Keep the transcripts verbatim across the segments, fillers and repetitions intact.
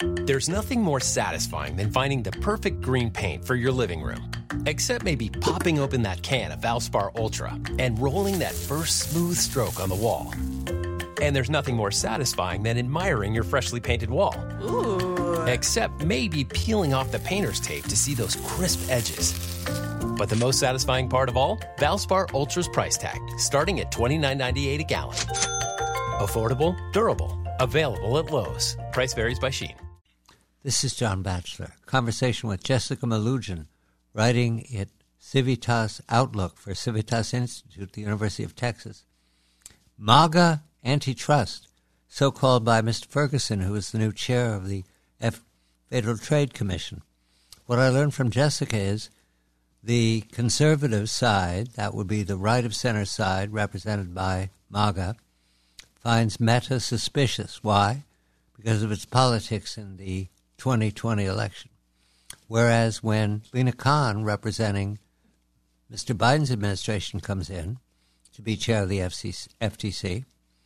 There's nothing more satisfying than finding the perfect green paint for your living room. Except maybe popping open that can of Valspar Ultra and rolling that first smooth stroke on the wall. And there's nothing more satisfying than admiring your freshly painted wall. Ooh. Except maybe peeling off the painter's tape to see those crisp edges. But the most satisfying part of all? Valspar Ultra's price tag, starting at twenty-nine ninety-eight a gallon. Affordable, durable, available at Lowe's. Price varies by Shein. This is John Batchelor. Conversation with Jessica Malugin, writing at Civitas Outlook for Civitas Institute, the University of Texas. MAGA antitrust, so called by Mister Ferguson, who is the new chair of the F- Federal Trade Commission. What I learned from Jessica is the conservative side, that would be the right-of-center side, represented by MAGA, finds Meta suspicious. Why? Because of its politics in the twenty twenty election. Whereas when Lina Khan, representing Mister Biden's administration, comes in to be chair of the F T C,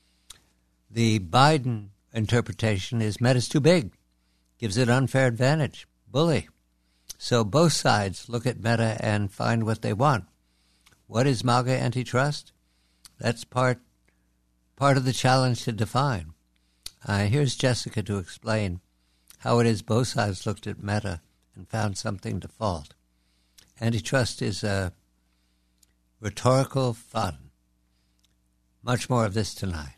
the Biden interpretation is Meta's too big, gives it unfair advantage, bully. So both sides look at Meta and find what they want. What is MAGA antitrust? That's part part of the challenge to define. Uh, here's Jessica to explain how it is both sides looked at Meta and found something to fault. Antitrust is a rhetorical fun. Much more of this tonight.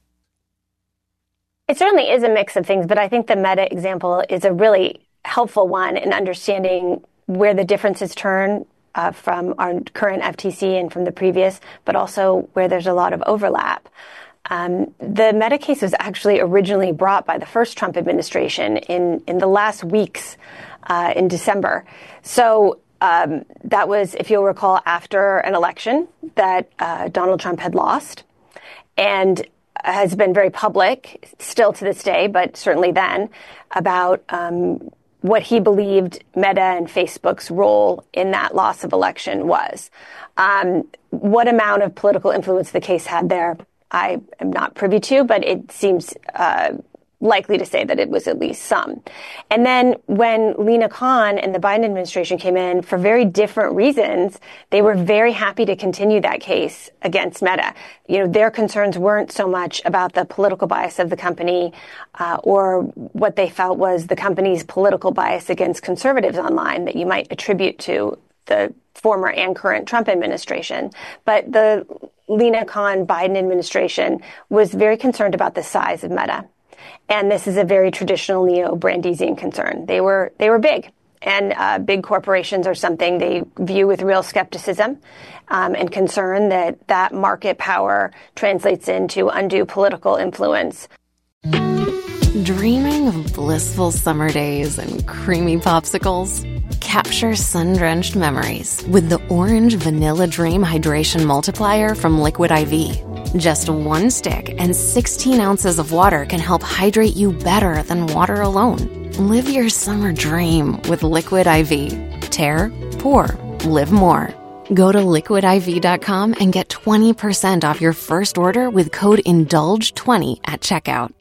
It certainly is a mix of things, but I think the Meta example is a really helpful one in understanding where the differences turn uh, from our current F T C and from the previous, but also where there's a lot of overlap. Um, the Meta case was actually originally brought by the first Trump administration in, in the last weeks uh, in December. So um, that was, if you'll recall, after an election that uh, Donald Trump had lost and has been very public, still to this day, but certainly then, about um, what he believed Meta and Facebook's role in that loss of election was. Um, what amount of political influence the case had there, I am not privy to, but it seems uh, likely to say that it was at least some. And then when Lina Khan and the Biden administration came in for very different reasons, they were very happy to continue that case against Meta. You know, their concerns weren't so much about the political bias of the company uh, or what they felt was the company's political bias against conservatives online that you might attribute to the former and current Trump administration. But the Lina Khan Biden administration was very concerned about the size of Meta. And this is a very traditional neo-Brandeisian concern. They were they were big, and uh, big corporations are something they view with real skepticism um, and concern that that market power translates into undue political influence. Dreaming of blissful summer days and creamy popsicles? Capture sun-drenched memories with the Orange Vanilla Dream Hydration Multiplier from Liquid I V. Just one stick and sixteen ounces of water can help hydrate you better than water alone. Live your summer dream with Liquid I V. Tear, pour, live more. Go to liquid I V dot com and get twenty percent off your first order with code indulge twenty at checkout.